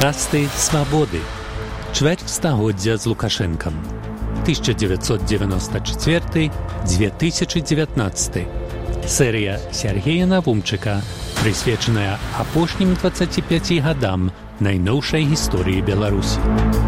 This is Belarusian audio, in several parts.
Подкасты «Свободы». Чвэрць стагоддзя з Лукашэнкам. 1994-2019. Серія Сергея Навумчыка, прысвечаная апошнім 25 гадам найноўшай гісторыі Беларусі.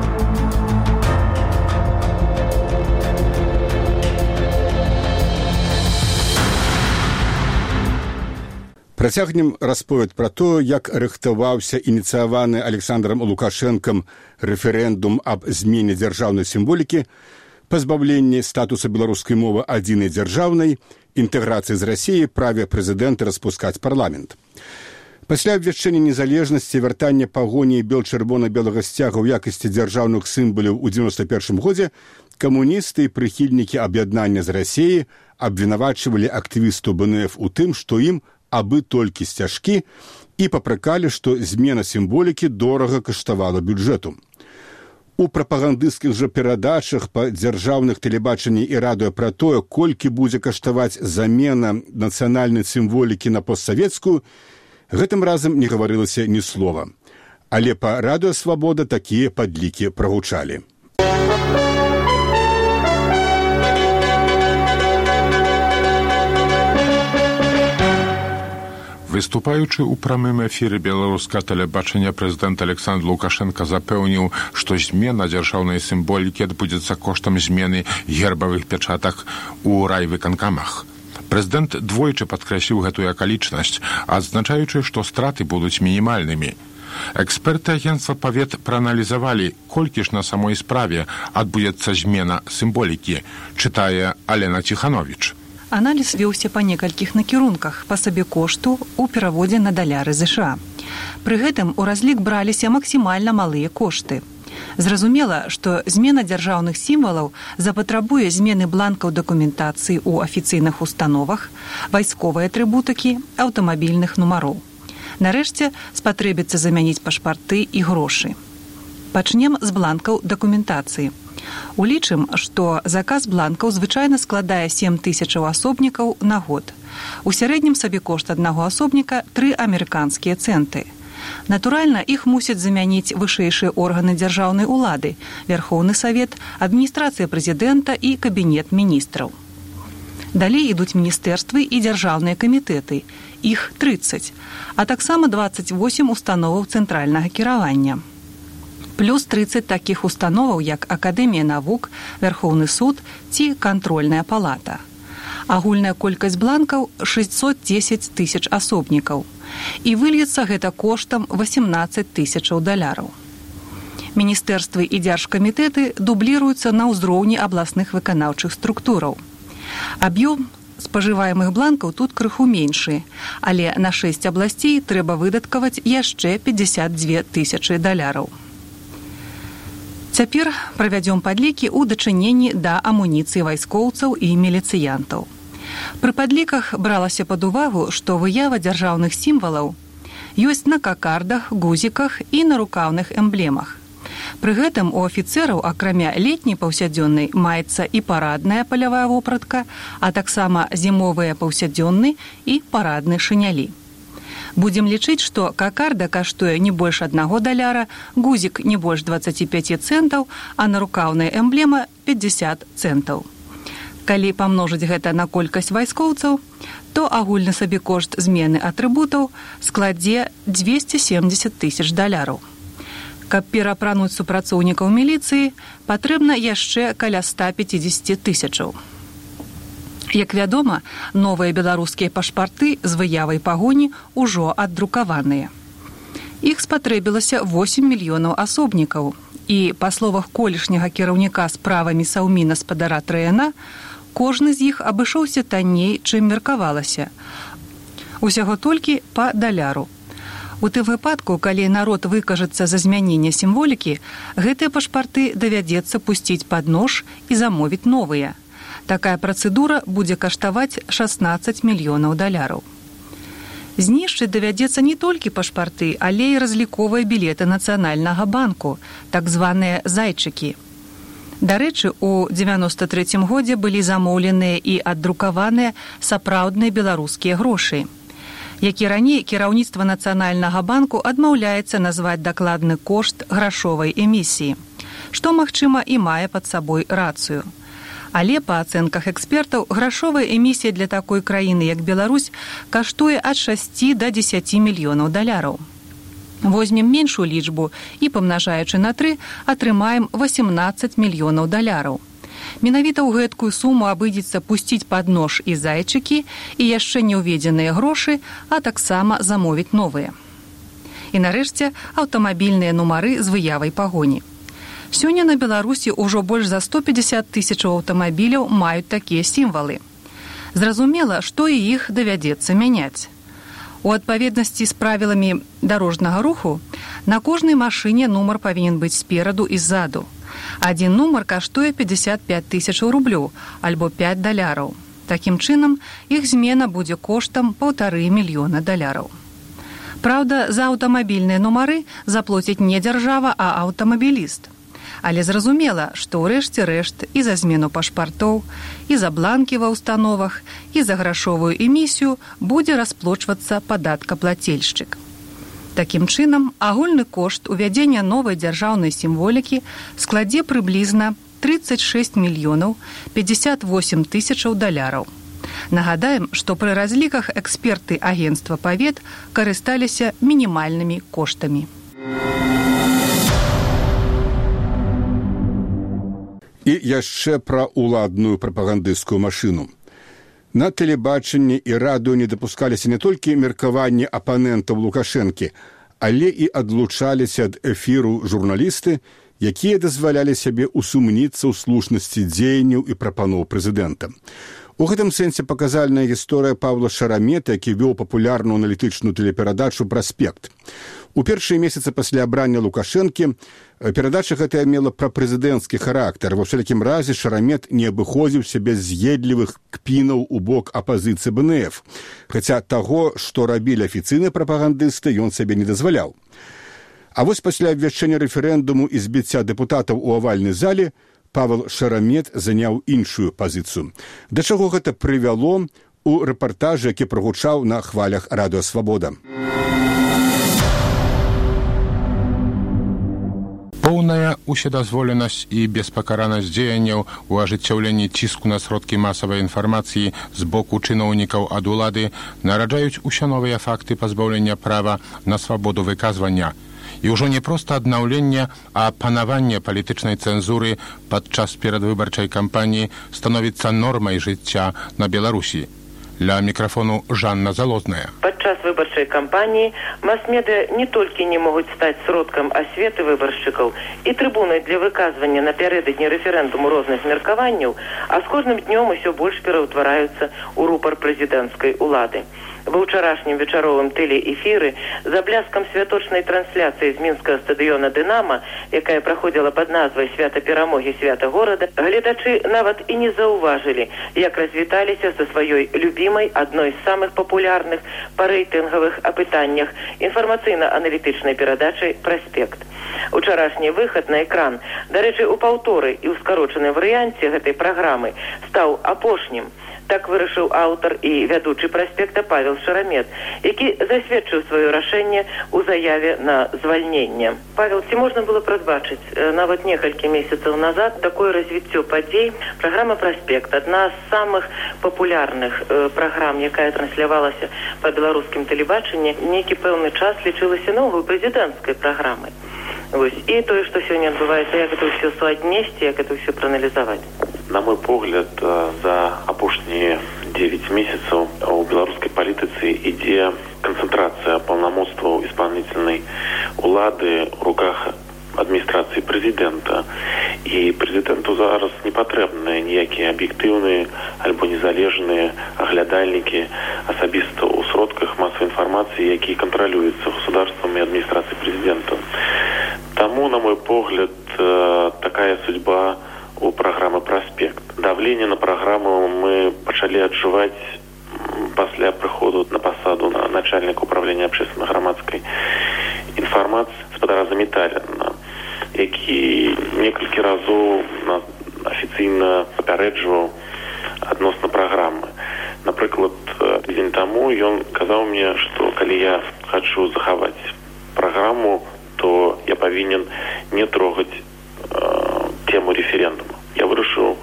Працягнем расповед пра то, як рыхтаваўся ініцыяваны Александрам Лукашэнкам рэферэндум аб змене дзяржаўнай сімволікі, пазбаўленні статуса беларускай мовы адзінай дзяржаўнай, інтэграцыі з Расіяй, праве прэзідэнта распускаць парламент. Пасля абвяшчэння незалежнасці, вяртання пагоні бел-чырвона-белага сцяга ў якасці дзяржаўных сімваляў у 91 годзе камуністы і прыхільнікі аб'яднання з Расіяй абвінавачвалі актывістаў БНФ у тым, што ім абы толькі сцяжкі, і папракалі, што змена сімволікі дорага каштавала бюджэту. У прапагандысцкіх жа перадачах па дзяржаўных тэлебачанні і радыё пра тое, колькі будзе каштаваць замена нацыянальнай сімволікі на постсавецкую, гэтым разам не гаварылася ні слова. Але па радыё «Свабода» такія падлікі прагучалі. Выступаючы ў прамым эфіры беларускага тэлебачання, прэзідэнт Александр Лукашенко запэўніў, што змена дзяржаўнай сімволікі адбудзецца коштам змены гербавых пячатак у райвыканкамах. Прэзідэнт двойчы падкрэсліў гэтую акалічнасць, адзначаючы, што страты будуць мінімальнымі. Эксперты агенцтва «Павет» прааналізавалі, колькі ж на самой справе адбудзецца змена сімволікі, чытае Алена Ціхановіч. Аналіз вёўся па некалькіх накірунках па сабекошту ў пераводзе на даляры ЗША. Пры гэтым у разлік браліся максімальна малыя кошты. Зразумела, што змена дзяржаўных сімвалаў запатрабуе змены бланкаў дакументацыі ў афіцыйных установах, вайсковай атрыбутыкі, аўтамабільных нумароў. Нарэшце, спатрэбіцца замяніць пашпарты і грошы. Пачнем з бланкаў дакументацыі. Улічым, што заказ бланкаў звычайна складае 7000 асобнікаў на год. У сярэднім сабекошт аднаго асобніка 3 амерыканскія цэнты. Натуральна, іх мусяць замяніць вышэйшыя органы дзяржаўнай улады, Вярхоўны Савет, адміністрацыя прэзідэнта і кабінет міністраў. Далей ідуць міністэрствы і дзяржаўныя камітэты, іх 30, а таксама 28 установаў цэнтральнага кіравання. Плюс 30 такіх установаў, як Акадэмія навук, Вярхоўны суд ці кантрольная палата. Агульная колькасць бланкаў 610 000 асобнікаў. І выльецца гэта коштам 18 000 даляраў. Міністэрствы і дзяржкамітэты дубліруюцца на ўзроўні абласных выканаўчых структураў. Аб'ём спажываемых бланкаў тут крыху меншы, але на 6 абласцей трэба выдаткаваць яшчэ 52 000 даляраў. Цяпер правядзём падлікі ў дачыненні да амуніцыі вайскоўцаў і міліцыянтаў. Пры падліках бралася пад увагу, што выява дзяржаўных сімвалаў ёсць на какардах, гузіках і на рукаўных эмблемах. Пры гэтым у афіцэраў, акрамя летняй паўсядзённай, маецца і парадная палявая вопратка, а таксама зімовыя паўсядзённы і парадны шынялі. Будзем лічыць, што какарда каштуе не больш 1 даляра, гузік не больш 25 цэнтаў, а нарукаўная эмблема 50 цэнтаў. Калі памножыць гэта на колькасць вайскоўцаў, то агульны сабекошт змены атрыбутаў складзе 270 000 даляраў. Каб пераапрануць супрацоўнікаў міліцыі, патрэбна яшчэ каля 150 000. Як вядома, новыя беларускія пашпарты з выявай пагоні ўжо аддрукаваныя. Іх спатрэбілася 8 мільёнаў асобнікаў, і, па словах колішняга кіраўніка справамі Саўміна спадара Трэяна, кожны з іх абышоўся танней, чым меркавалася. Усяго толькі па даляру. У тым выпадку, калі народ выкажацца за змяненне сімволікі, гэтыя пашпарты давядзецца пусціць пад нож і замовіць новыя. Такая працэдура будзе каштаваць 16 мільёнаў даляраў. Знішчыць давядзецца не толькі пашпарты, але і разліковыя білеты Нацыянальнага банку, так званыя зайчыкі. Дарэчы, у 93 годзе былі замоўленыя і аддрукаваныя сапраўдныя беларускія грошы. які раней кіраўніцтва Нацыянальнага банку адмаўляецца назваць дакладны кошт грашовай эмісіі, што, магчыма, і мае пад сабой рацыю. Але, па ацэнках экспертаў, грашовая эмісія для такой краіны, як Беларусь, каштуе ад 6 до 10 мільёнаў даляраў. Возьмем меншую лічбу і, памнажаючы на 3, атрымаем 18 мільёнаў даляраў. Менавіта ў гэткую суму абыдзецца пусціць пад нож і зайчыкі, і яшчэ не ўведзеныя грошы, а таксама замовіць новыя. І нарэшце аўтамабільныя нумары з выявай пагоні. Сёння на Беларусі ўжо больш за 150 тысячаў аўтамабіляў маюць такія сімвалы. Зразумела, што і іх давядзецца мяняць. У адпаведнасці з правіламі дарожнага руху на кожнай машыне нумар павінен быць спераду і ззаду. Адзін нумар каштуе 55 тысячаў рублёў, альбо 5 даляраў. Такім чынам, іх змена будзе коштам 1,5 мільёна даляраў. Праўда, за аўтамабільныя нумары заплоціць не дзяржава, а аўтамабіліст. Але зразумела, што ў рэшце рэшт і за змену пашпартоў, і за бланкі ва ўстановах, і за грашовую эмісію будзе расплочвацца падаткаплацельшчык. Такім чынам, агульны кошт увядзення новай дзяржаўнай сімволікі складзе прыблізна 36 мільёнаў 58 тысячаў даляраў. Нагадаем, што пры разліках эксперты агенцтва павет карысталіся мінімальнымі коштамі. І яшчэ пра ўладную прапагандысцкую машыну. На тэлебачанні і радыё не дапускаліся не толькі меркаванні апанентаў Лукашэнкі, але і адлучаліся ад эфіру журналісты, якія дазвалялі сябе усумніцца ў слушнасці дзеянняў і прапаноў прэзідэнта. У гэтым сэнсе паказальная гісторыя Павла Шарамета, які вёў папулярную аналітычную тэлеперадачу «Праспект». У першыя месяцы пасля абрання Лукашэнкі перадача гэтая мела прапрэзідэнцкі характар. Ва ўсялякім разе Шарамет не абыходзіўся без з'едлівых кпінаў у бок апазіцыі БНФ, хаця таго, што рабілі афіцыйныя прапагандысты, ён сабе не дазваляў. А вось пасля абвяшчэння рэферэндуму і збіцця дэпутатаў у авальнай зале Павел Шарамет заняў іншую пазіцыю. Да чаго гэта прывяло у рэпартажы, які прагучаў на хвалях радыё «Свабода». Поўная ўседазволенасць і беспакаранасць дзеянняў у ажыццяўленні ціску на сродкі масавай інфармацыі з боку чыноўнікаў ад улады нараджаюць усё новыя факты пазбаўлення права на свабоду выказвання. І ўжо не проста аднаўленне, а панаванне палітычнай цэнзуры падчас перадвыбарчай кампаніі становіцца нормай жыцця на Беларусі. Для мікрафону Жанна Залозная. Падчас выбарчай кампаніі мас-медыа не толькі не могуць стаць сродкам асветы выбаршчыкаў і трыбунай для выказвання напярэдадні рэферэндуму розных меркаванняў, а з кожным днём усё больш пераўтвараюцца ў рупар прэзідэнцкай улады. Ва ўчарашнім вечаровым тэлеэфіры за бляскам святочнай трансляцыі з мінскага стадыёна «Дынама», якая праходзіла пад назвай «Свята перамогі, свята горада», гледачы нават і не заўважылі, як развіталіся са сваёй любімай, адной з самых папулярных па рэйтынгавых апытаннях інфармацыйна-аналітычнай перадачай «Праспект». Учарашні выхад на экран, дарэчы, у паўторы і ў скарочаным варыянце гэтай праграмы стаў апошнім. Так вырашыў аўтар і вядучы «Праспекта» Павел Шарамет, які засведчыў сваё рашэнне ў заяве на звальненне. Павел, ці можна было прадбачыць нават некалькі месяцаў назад такое развіццё падзей? Праграма «Праспект» адна з самых папулярных праграм, якая транслявалася па беларускім тэлебачанні, нейкі пэўны час лічылася новай прэзідэнцкай праграмай. Вось. І тое, што сёння адбываецца, як гэта ўсё суаднесці, як гэта ўсё прааналізаваць? На мой погляд, за апошнія 9 месяцаў у беларускай палітыцы ідзе канцэнтрацыя паўнамоцтваў исполнительнай улады ў руках адміністрацыі прэзідэнта. І прэзідэнту зараз не патрэбныя ніякія аб'ектыўныя альбо незалежныя аглядальнікі асабіста ў сродках масавай інфармацыі, якія кантралююцца государствам і адміністрацыяй прэзідэнта. Таму, на мой погляд, такая судьба у праграмы «Праспект». Давленне на праграму мы пачалі адчуваць пасля прыходу на пасаду на начальніка управлення общественно-грамадскай інфармацыі гаспадара Заміталіна, які некалькі разоў афіцыйна папярэджваў адносна праграмы. Напрыклад, Дзень таму ён казаў мне, што калі я хачу захаваць праграму, то я павінен не трогаць тему референдума. Я вырашыў,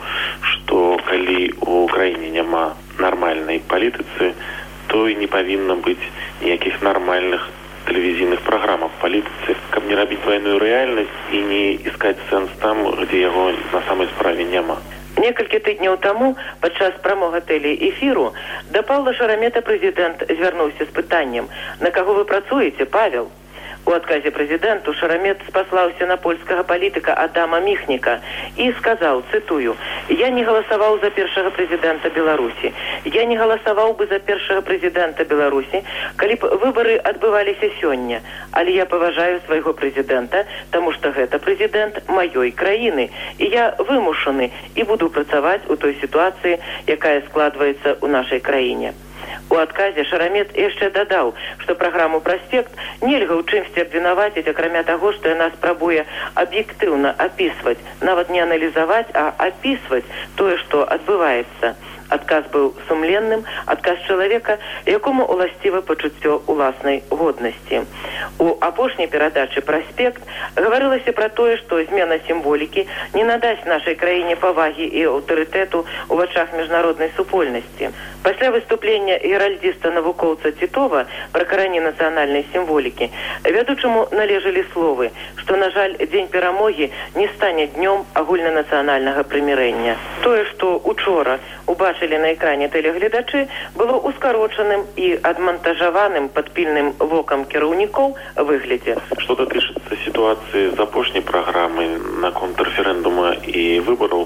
што калі у краіне няма нармальнай палітыцы, то і не павінна быць ніякіх нармальных тэлевізійных праграм аб палітыцы, каб не рабіць двойную рэальнасць і не іскаць сэнс там, дзе яго на самай справе няма. Некалькі тыдняў таму, падчас прамога тэлеэфіру, да Паўла Шарамета прэзідэнт звярнуўся з пытаннем: «На каго вы працуеце, Павел?» У адказе прэзідэнту Шарамет спаслаўся на польскага палітыка Адама Міхніка і сказаў, цытую: «Я не галасаваў за першага прэзідэнта Беларусі. Я не галасаваў бы за першага прэзідэнта Беларусі, калі б выбары адбываліся сёння. Але я паважаю свайго прэзідэнта, таму што гэта прэзідэнт маёй краіны. І я вымушаны і буду працаваць у той сітуацыі, якая складваецца ў нашай краіне». У адказе Шарамет яшчэ дадаў, што праграму «Праспект» нельга ў чымсьці абвінаваціць, акрамя таго, што яна спрабуе аб'ектыўна апісваць, нават не аналізаваць, а апісваць тое, што адбываецца. Адказ быў сумленным, адказ чалавека, якому уласціва пачуццё ўласнай годнасці. У апошняй перадачы «Праспект» гаварылася пра тое, што змена сімволікі не надасць нашай краіне павагі і аўтарытэту ў вачах міжнароднай супольнасці. Пасля выступлення геральдзіста-навукоўца Титова пра карані нацыянальнай сімволікі вядучаму належалі словы, што, на жаль, дзень перамогі не стане днём агульнанацыянальнага прымірэння. Тое, што учора убачылі на экране тэлегледачы, было ускарочаным і адмантажаваным пад пільным вокам кіраўнікоў выглядзе. Што датычыцца сітуацыі з апошняй праграмы наконт рэферэндума і выбараў,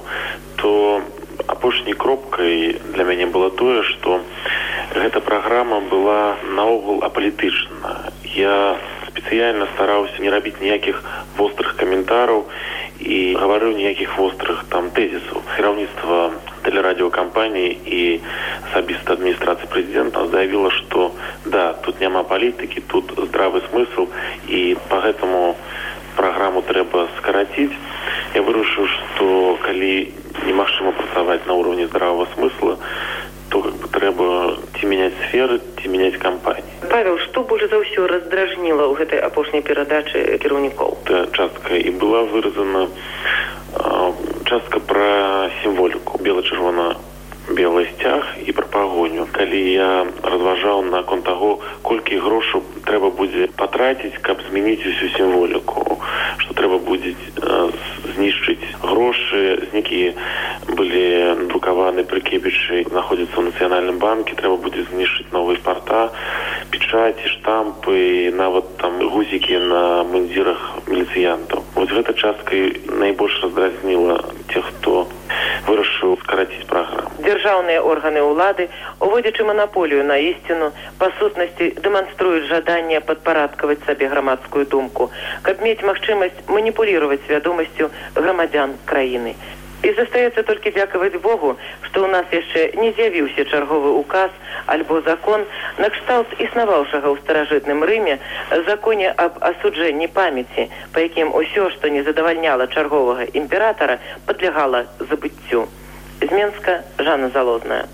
то апошняй кропкай для мяне было тое, што гэта праграма была наогул апалітычна. Я спецыяльна стараўся не рабіць ніякіх вострых каментараў і гаварыў ніякіх вострых там тэзісаў. Кіраўніцтва тэлерадыёкампаніі і асабіста адміністрацыі прэзідэнта заявіла, што да, тут няма палітыкі, тут здравы смысл, і па гэтаму праграму трэба скараціць. Я вырашыў, што калі немагчыма працаваць на ўроўні здравага смысла, то трэба ці мяняць сферы, ці мяняць кампаніі. Павел, што больш за ўсё раздражніла ў гэтай апошняй перадачы кіраўнікоў? Частка і была выразана частка пра сімволіку, бела-чырвона-белы сцяг і пра пагоню. Калі я разважаў наконт таго, колькі грошаў трэба будзе патраціць, каб змяніць усю сімволіку, што трэба будзе знішчыць грошы, якія былі друкаваны пры Кебічы, знаходзяцца ў Нацыянальным банке, трэба будзе знішчыць новыя парта, печаці, штампы, нават там гузікі на мундзірах міліцыянтаў. Вось гэта частка найбольш раздразніла тех, хто вырашыў скараціць праграму. Дзяржаўныя органы ўлады, уводзячы манаполію на ісціну, па сутнасці дэманструюць жаданне падпарадкаваць сабе грамадскую думку, каб мець магчымасць маніпуліраваць свядомасцю грамадзян краіны. І застаецца толькі дзякаваць Богу, што ў нас яшчэ не з'явіўся чарговы указ альбо закон, накшталт існаваўшага ў старажытным Рыме законе аб асуджэнні памяці, па якім усё, што не задавальняла чарговага імператара, падлягала забыццю. З Менска, Жанна Залозная.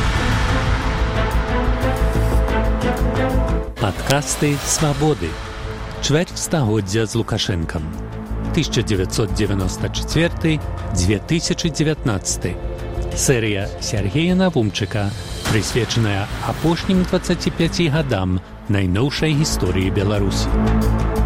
Падкасты «Свабоды». Чвэрць стагоддзя з Лукашэнкам. 1994-2019. Серія Сергея Навумчыка, прысвечаная апошнім 25 гадам найноўшай гісторыі Беларусі.